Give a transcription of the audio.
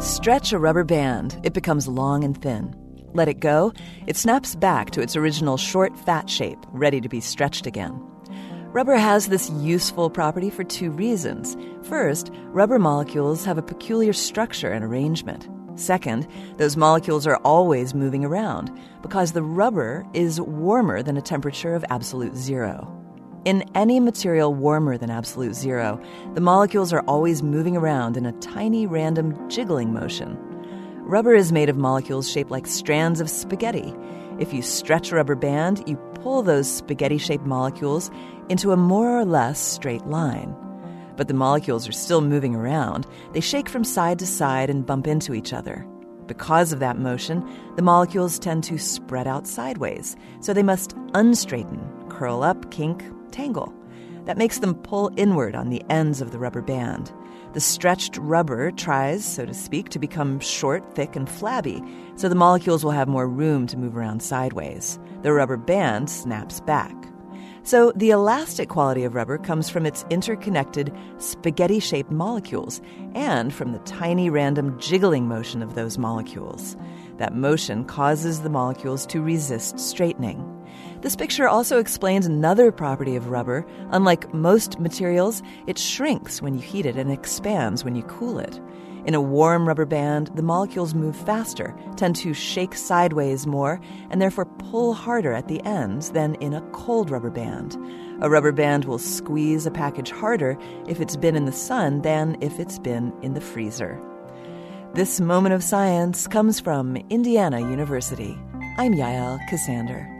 Stretch a rubber band. It becomes long and thin. Let it go. It snaps back to its original short, fat shape, ready to be stretched again. Rubber has this useful property for two reasons. First, rubber molecules have a peculiar structure and arrangement. Second, those molecules are always moving around because the rubber is warmer than a temperature of absolute zero. In any material warmer than absolute zero, the molecules are always moving around in a tiny random jiggling motion. Rubber is made of molecules shaped like strands of spaghetti. If you stretch a rubber band, you pull those spaghetti-shaped molecules into a more or less straight line. But the molecules are still moving around. They shake from side to side and bump into each other. Because of that motion, the molecules tend to spread out sideways, so they must unstraighten, curl up, kink, tangle. That makes them pull inward on the ends of the rubber band. The stretched rubber tries, so to speak, to become short, thick, and flabby, so the molecules will have more room to move around sideways. The rubber band snaps back. So the elastic quality of rubber comes from its interconnected, spaghetti-shaped molecules and from the tiny random jiggling motion of those molecules. That motion causes the molecules to resist straightening. This picture also explains another property of rubber. Unlike most materials, it shrinks when you heat it and expands when you cool it. In a warm rubber band, the molecules move faster, tend to shake sideways more, and therefore pull harder at the ends than in a cold rubber band. A rubber band will squeeze a package harder if it's been in the sun than if it's been in the freezer. This moment of science comes from Indiana University. I'm Yael Ksander.